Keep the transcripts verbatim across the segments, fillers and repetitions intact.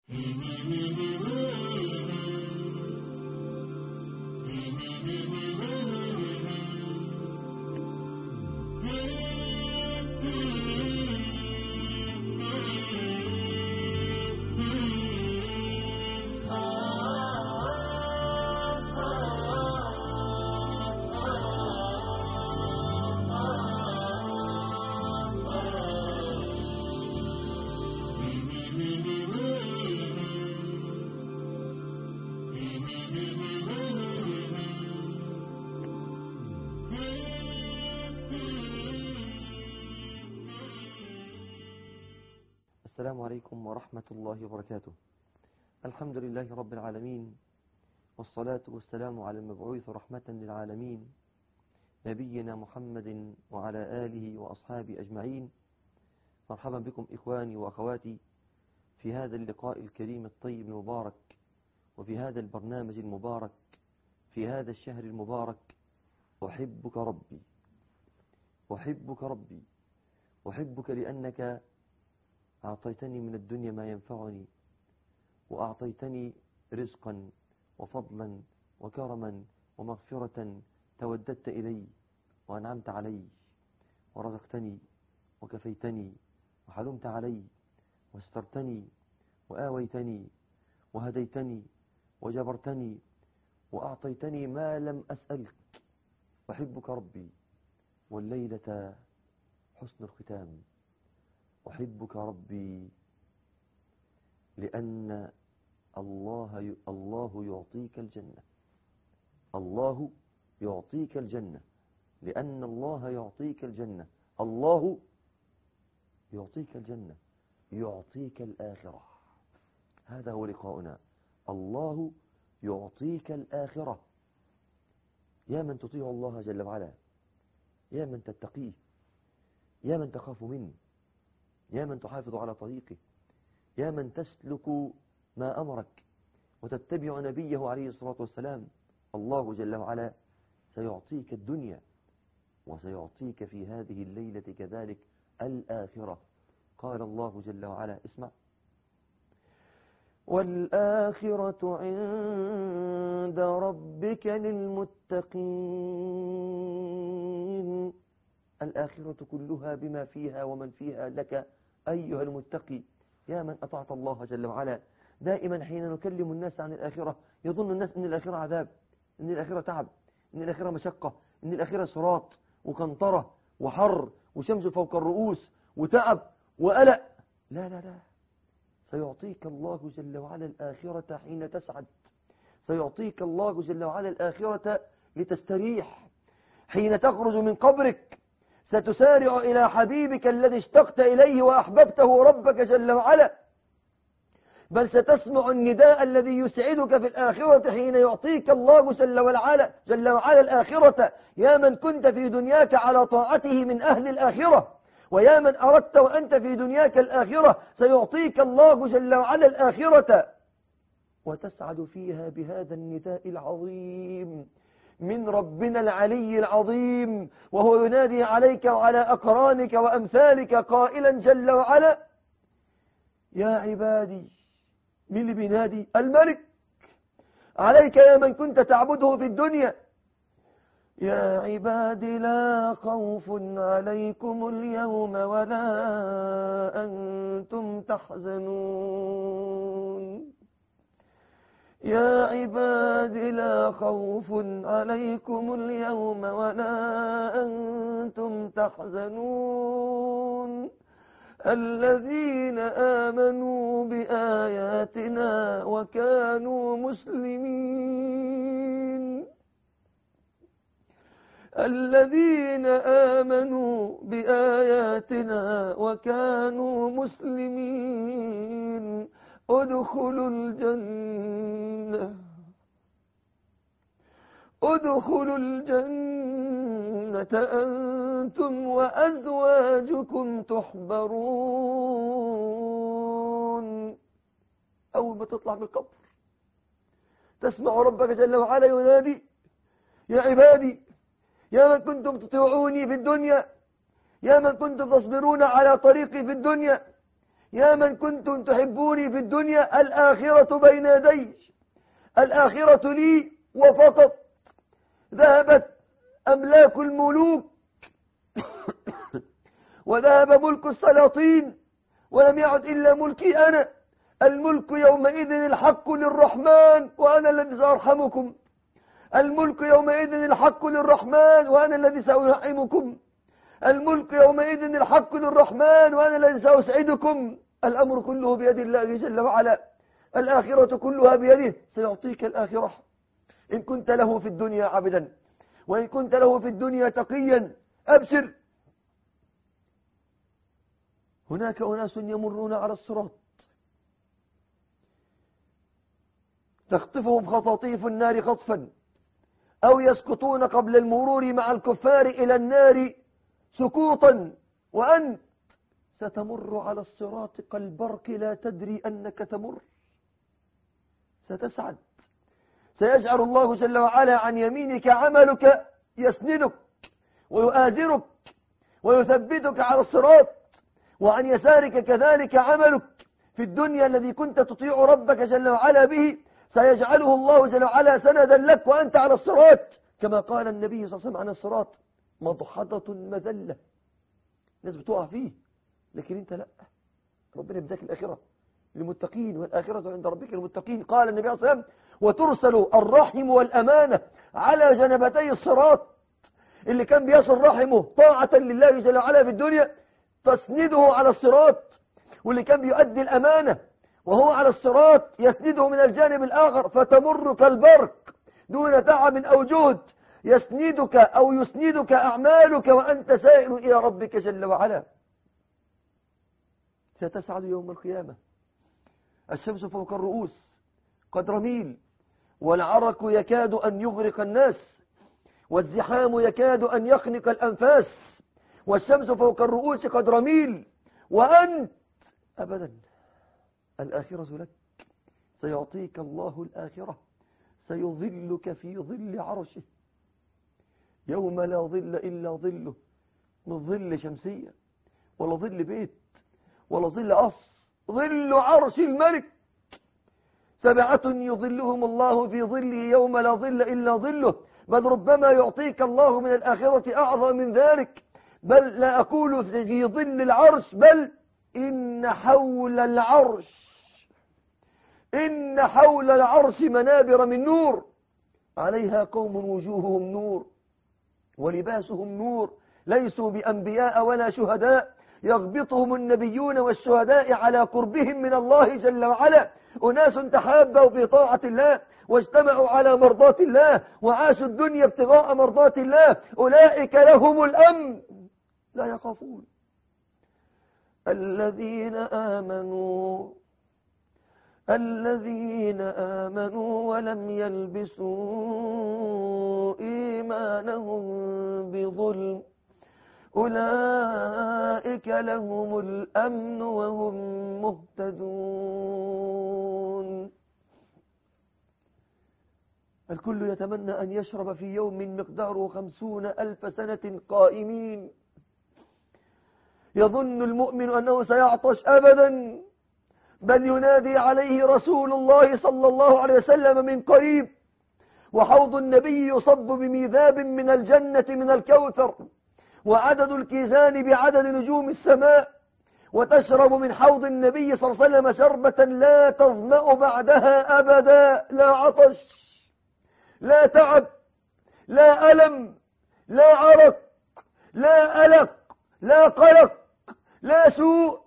السلام عليكم ورحمة الله وبركاته. الحمد لله رب العالمين، والصلاة والسلام على المبعوث رحمة للعالمين نبينا محمد وعلى آله وأصحابه أجمعين. مرحبا بكم إخواني وأخواتي في هذا اللقاء الكريم الطيب المبارك، وفي هذا البرنامج المبارك، في هذا الشهر المبارك. أحبك ربي، أحبك ربي، أحبك لأنك أعطيتني من الدنيا ما ينفعني، وأعطيتني رزقا وفضلا وكرما ومغفرة، توددت إلي وأنعمت علي ورزقتني وكفيتني وحلمت علي واسترتني وآويتني وهديتني وجبرتني وأعطيتني ما لم أسألك. أحبك ربي، والليلة حسن الختام. أحبك ربي لأن الله الله يعطيك الجنة، الله يعطيك الجنة، لأن الله يعطيك الجنة، الله يعطيك الجنة، يعطيك الآخرة. هذا هو لقاؤنا، الله يعطيك الآخرة. يا من تطيع الله جل وعلا، يا من تتقيه، يا من تخاف منه، يا من تحافظ على طريقه، يا من تسلك ما أمرك وتتبع نبيه عليه الصلاة والسلام. الله جل وعلا سيعطيك الدنيا، وسيعطيك في هذه الليلة كذلك الآخرة. قال الله جل وعلا، اسمع: والآخرة عند ربك للمتقين. الآخرة كلها بما فيها ومن فيها لك أيها المتقي، يا من أطعت الله جل وعلا. دائما حين نكلم الناس عن الآخرة يظن الناس أن الآخرة عذاب، أن الآخرة تعب، أن الآخرة مشقة، أن الآخرة صراط وقنطرة وحر وشمس فوق الرؤوس وتعب وألأ. لا لا لا، سيعطيك الله جل وعلا الآخرة حين تسعد، سيعطيك الله جل وعلا الآخرة لتستريح. حين تخرج من قبرك ستسارع إلى حبيبك الذي اشتقت إليه وأحببته ربك جل وعلا، بل ستسمع النداء الذي يسعدك في الآخرة حين يعطيك الله جل وعلا جل وعلا الآخرة. يا من كنت في دنياك على طاعته من أهل الآخرة، ويا من أردت وأنت في دنياك الآخرة، سيعطيك الله جل وعلا الآخرة، وتسعد فيها بهذا النداء العظيم من ربنا العلي العظيم، وهو ينادي عليك وعلى أقرانك وأمثالك قائلا جل وعلا: يا عبادي. مين اللي بينادي؟ الملك عليك يا من كنت تعبده في الدنيا. يا عبادي لا خوف عليكم اليوم ولا أنتم تحزنون. يا عبادي لا خوف عليكم اليوم ولا أنتم تحزنون، الذين آمنوا بآياتنا وكانوا مسلمين. الذين آمنوا بآياتنا وكانوا مسلمين ادخلوا الجنة، ادخلوا الجنة أنتم وأزواجكم تحبرون. أول ما تطلع من القبر تسمع ربك جل وعلا ينادي: يا عبادي، يا من كنتم تطيعوني في الدنيا، يا من كنتم تصبرون على طريقي في الدنيا، يا من كنتم تحبوني في الدنيا الآخرة بين يدي، الآخرة لي وفقط. ذهبت أملاك الملوك وذهب ملك السلاطين ولم يعد إلا ملكي أنا. الملك يومئذ الحق للرحمن وأنا الذي سأرحمكم. الملك يومئذ الحق للرحمن وأنا الذي سأنعمكم. الملك يومئذ الحق للرحمن وأنا الذي سأسعدكم. الأمر كله بيد الله جل وعلا، الآخرة كلها بيده، سيعطيك الآخرة إن كنت له في الدنيا عبدا، وإن كنت له في الدنيا تقيا. أبشر، هناك أناس يمرون على الصراط تخطفهم خطاطيف النار خطفا، أو يسقطون قبل المرور مع الكفار إلى النار سقوطا، وأنت ستمر على الصراط كالبرق لا تدري أنك تمر. ستسعد، سيجعل الله جل وعلا عن يمينك عملك يسندك ويؤازرك ويثبتك على الصراط، وعن يسارك كذلك عملك في الدنيا الذي كنت تطيع ربك جل وعلا به، سيجعله الله جل وعلا سندا لك وأنت على الصراط. كما قال النبي صلى الله عليه وسلم عن الصراط: مضحضة مذلة. الناس بتقع فيه لكن انت لا، ربنا يبداك الآخرة للمتقين، والآخرة عند ربك للمتقين. قال النبي صلى الله عليه وسلم: وترسل الرحم والأمانة على جنبتي الصراط. اللي كان بيصل رحمه طاعة لله جل وعلا في الدنيا تسنده على الصراط، واللي كان بيؤدي الأمانة وهو على الصراط يسنده من الجانب الآخر، فتمر كالبرق دون تعب أو جهد، يسندك أو يسندك أعمالك وأنت سائر إلى ربك جل وعلا. ستسعد يوم القيامة. الشمس فوق الرؤوس قدر ميل، والعرق يكاد أن يغرق الناس، والزحام يكاد أن يخنق الأنفاس، والشمس فوق الرؤوس قدر ميل، وأنت أبدا الآخرة لك. سيعطيك الله الآخرة، سيظلك في ظل عرشه يوم لا ظل إلا ظله، من ظل شمسية ولا ظل بيت ولا ظل قصر، ظل عرش الملك. سبعة يظلهم الله في ظله يوم لا ظل إلا ظله. بل ربما يعطيك الله من الآخرة أعظم من ذلك، بل لا أقول في ظل العرش، بل إن حول العرش إن حول العرش منابر من نور، عليها قوم وجوههم نور ولباسهم نور، ليسوا بأنبياء ولا شهداء، يغبطهم النبيون والشهداء على قربهم من الله جل وعلا. أناس تحابوا في طاعة الله واجتمعوا على مرضاة الله وعاشوا الدنيا ابتغاء مرضاة الله، أولئك لهم الأمن، لا يخافون. الذين آمنوا الذين آمنوا ولم يلبسوا إيمانهم بظلم أولئك لهم الأمن وهم مهتدون. الكل يتمنى أن يشرب في يوم مقداره خمسون ألف سنة قائمين. يظن المؤمن أنه سيعطش أبدا، بل ينادي عليه رسول الله صلى الله عليه وسلم من قريب، وحوض النبي يصب بميذاب من الجنة من الكوثر، وعدد الكيزان بعدد نجوم السماء، وتشرب من حوض النبي صلى الله عليه وسلم شربة لا تظمأ بعدها أبدا، لا عطش لا تعب لا ألم لا عرق لا ألق لا قلق لا سوء.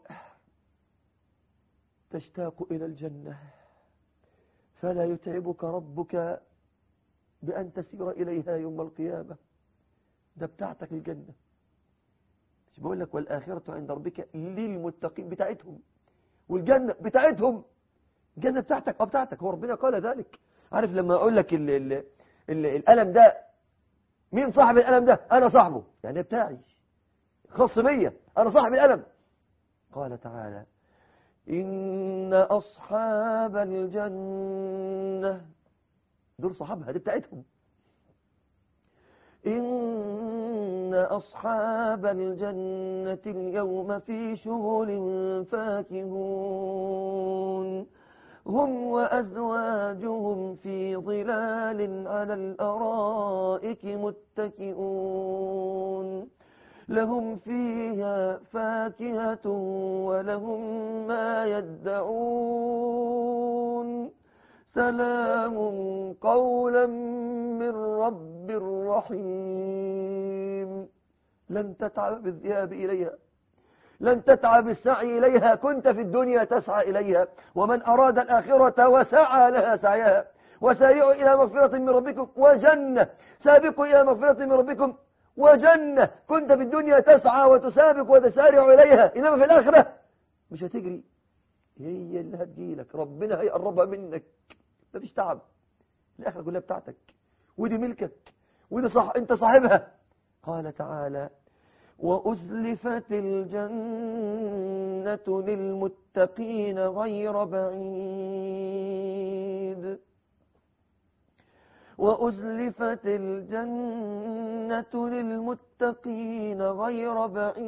تشتاق إلى الجنة، فلا يتعبك ربك بأن تسير إليها يوم القيامة. ده بتاعتك الجنة. مش بقول لك والآخرة عند ربك للمتقين، بتاعتهم، والجنة بتاعتهم. الجنة بتاعتك أو بتاعتك، هو ربنا قال ذلك. عارف لما أقول لك ال ال ال الألم ده، مين صاحب الألم ده؟ أنا صاحبه، يعني بتاعي خاص بيا، أنا صاحب الألم. قال تعالى: إن أصحاب الجنة، دول صحابها، دي بتاعتهم. إن أصحاب الجنة اليوم في شغل فاكهون هم وأزواجهم في ظلال على الأرائك متكئون لهم فيها فاكهة ولهم ما يدعون سلام قولا من رب رحيم. لن تتعب بالذهاب إليها، لن تتعب بالسعي إليها، كنت في الدنيا تسعى إليها. ومن أراد الآخرة وسعى لها سعيها وسارعوا إلى مغفرة من ربكم وجنة، سابقوا إلى مغفرة من ربكم وجنة. كنت في الدنيا تسعى وتسابق وتسارع إليها، إنما في الآخرة مش هتجري، هي اللي هتجيلك، ربنا هيقربها منك، مفيش تعب. الآخرة كلها بتاعتك، ودي ملكك، ودي صح انت صاحبها. قال تعالى وأزلفت الجنة للمتقين غير بعيد وأزلفت الجنة للمتقين غير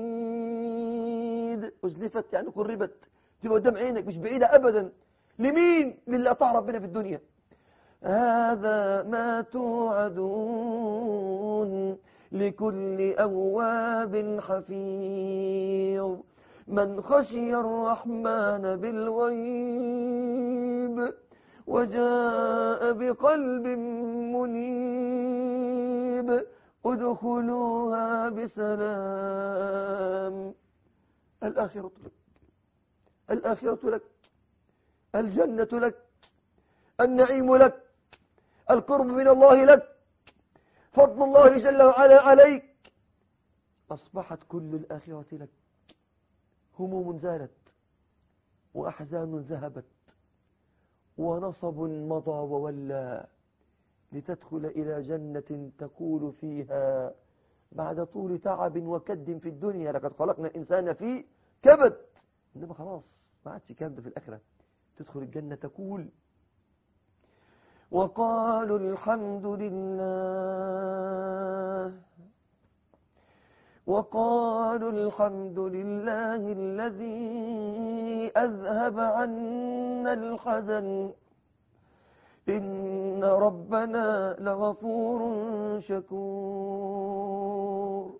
بعيد. أزلفت يعني قربت، تبقى قدام عينك، مش بعيدة أبدا. لمين؟ للي أطاع ربنا في الدنيا. هذا ما توعدون لكل أواب حفيظ من خشي الرحمن بالغيب وجاء بقلب منيب ادخلوها بسلام. الآخرة لك، الآخرة لك، الجنة لك، النعيم لك، القرب من الله لك، فضل الله جل وعلا عليك. أصبحت كل الآخرة لك. هموم زالت وأحزان ذهبت ونصب مضى وولى لتدخل إلى جنة تقول فيها بعد طول تعب وكد في الدنيا لقد خلقنا الإنسان في كبد، إنما خلاص ما عادش كبد في الآخرة. تدخل الجنة تقول وقالوا الحمد لله وقالوا الحمد لله الذي أذهب عنا الحزن إن ربنا لغفور شكور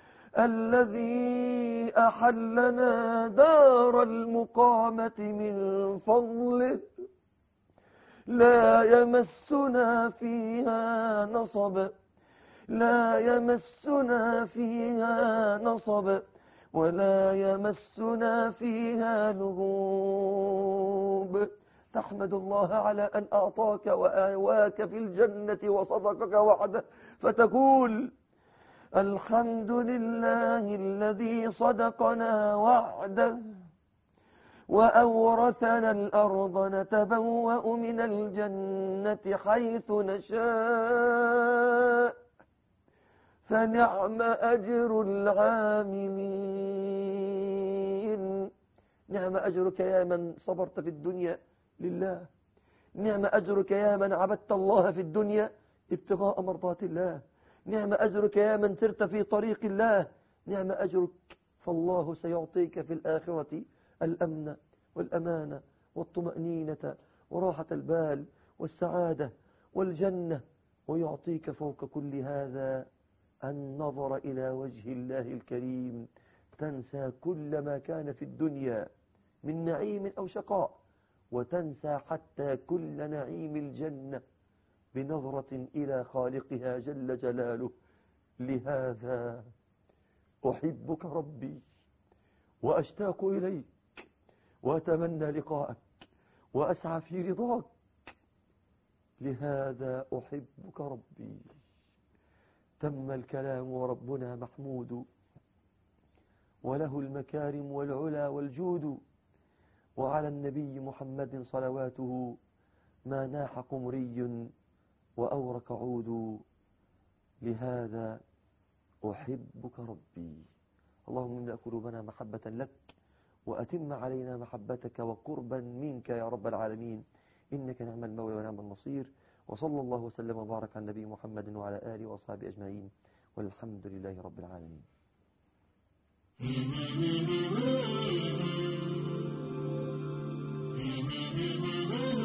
الذي أحلنا دار المقامة من فضله لا يمسنا فيها نصب لا يمسنا فيها نصب ولا يمسنا فيها لغوب. تحمد الله على أن أعطاك وآواك في الجنة وصدقك وعده، فتقول الحمد لله الذي صدقنا وعده وأورثنا الأرض نتبوأ من الجنة حيث نشاء فنعم أجر العاملين. نعم أجرك يا من صبرت في الدنيا لله، نعم أجرك يا من عبدت الله في الدنيا ابتغاء مرضات الله، نعم أجرك يا من سرت في طريق الله، نعم أجرك، فالله سيعطيك في الآخرة الأمن والأمانة والطمأنينة وراحة البال والسعادة والجنة، ويعطيك فوق كل هذا النظر إلى وجه الله الكريم، تنسى كل ما كان في الدنيا من نعيم أو شقاء، وتنسى حتى كل نعيم الجنة بنظرة إلى خالقها جل جلاله. لهذا أحبك ربي وأشتاق إليك وأتمنى لقاءك وأسعى في رضاك. لهذا أحبك ربي. تم الكلام وربنا محمود وله المكارم والعلا والجود، وعلى النبي محمد صلواته ما ناح قمري وأورك عود. لهذا أحبك ربي. اللهم املأ قلوبنا محبة لك وأتم علينا محبتك وقربا منك يا رب العالمين، إنك نعم المولى ونعم النصير. وصلى الله وسلم وبارك على النبي محمد وعلى آله وأصحابه أجمعين، والحمد لله رب العالمين.